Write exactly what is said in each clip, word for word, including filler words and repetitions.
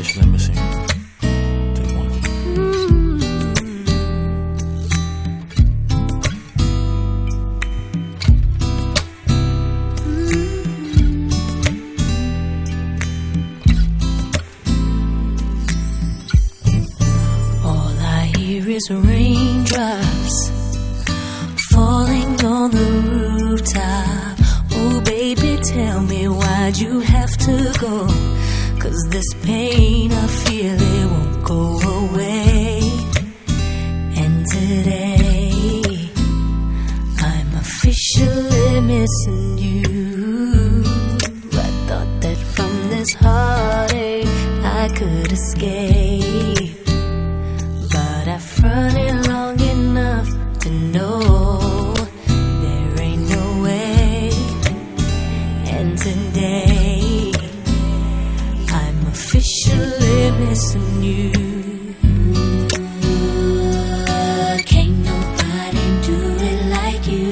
officially missing. Take one. All I hear is raindrops falling on the rooftop. Oh baby, tell me why'd you have to go? 'Cause this pain I feel, it won't go away. And today I'm officially missing you. I thought that from this heartache I could escape, but I've fronted long enough to know there ain't no way. And today I'm officially missing you. Can't nobody do it like you.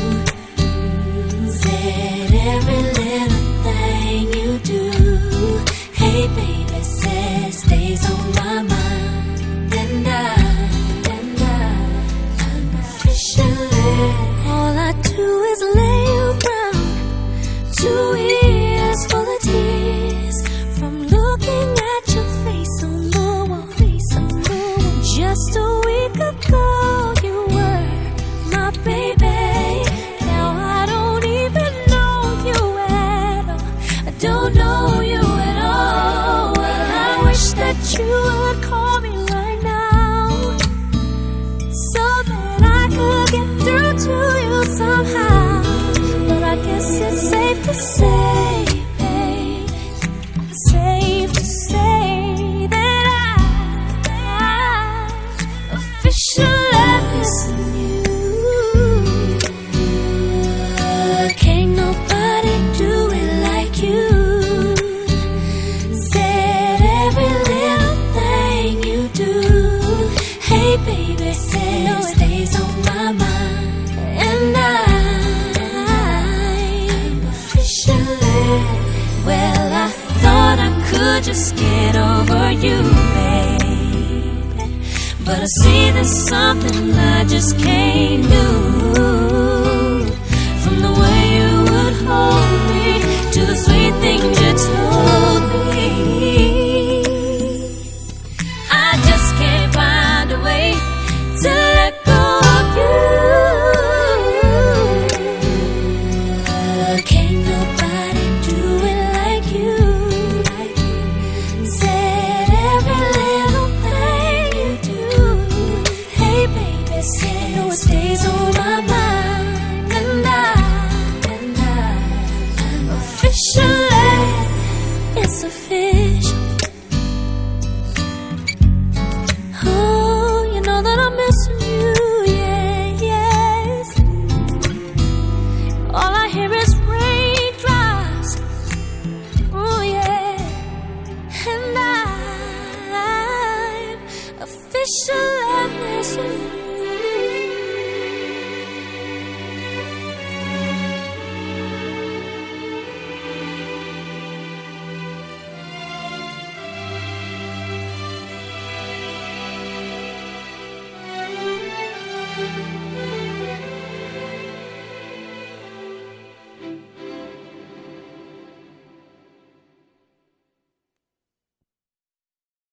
Said every little thing you do. Hey baby, says stays on my mind. And I, and I, I'm officially, all I do is lay around, two ears full of tears from looking at your face on the wall, face on the wall. Just a week ago you were my baby. Now I don't even know you at all. I don't know you at all. Well, I wish that you would call me right now, so that I could get through to you somehow. But I guess it's safe to say, babe, safe to say that I, I officially missing you. Can't nobody do it like you. Said every little thing you do. Hey baby, say no, it stays on my mind. And I, I'm officially, well, I thought I could just get over you, babe, but I see there's something I just can't do.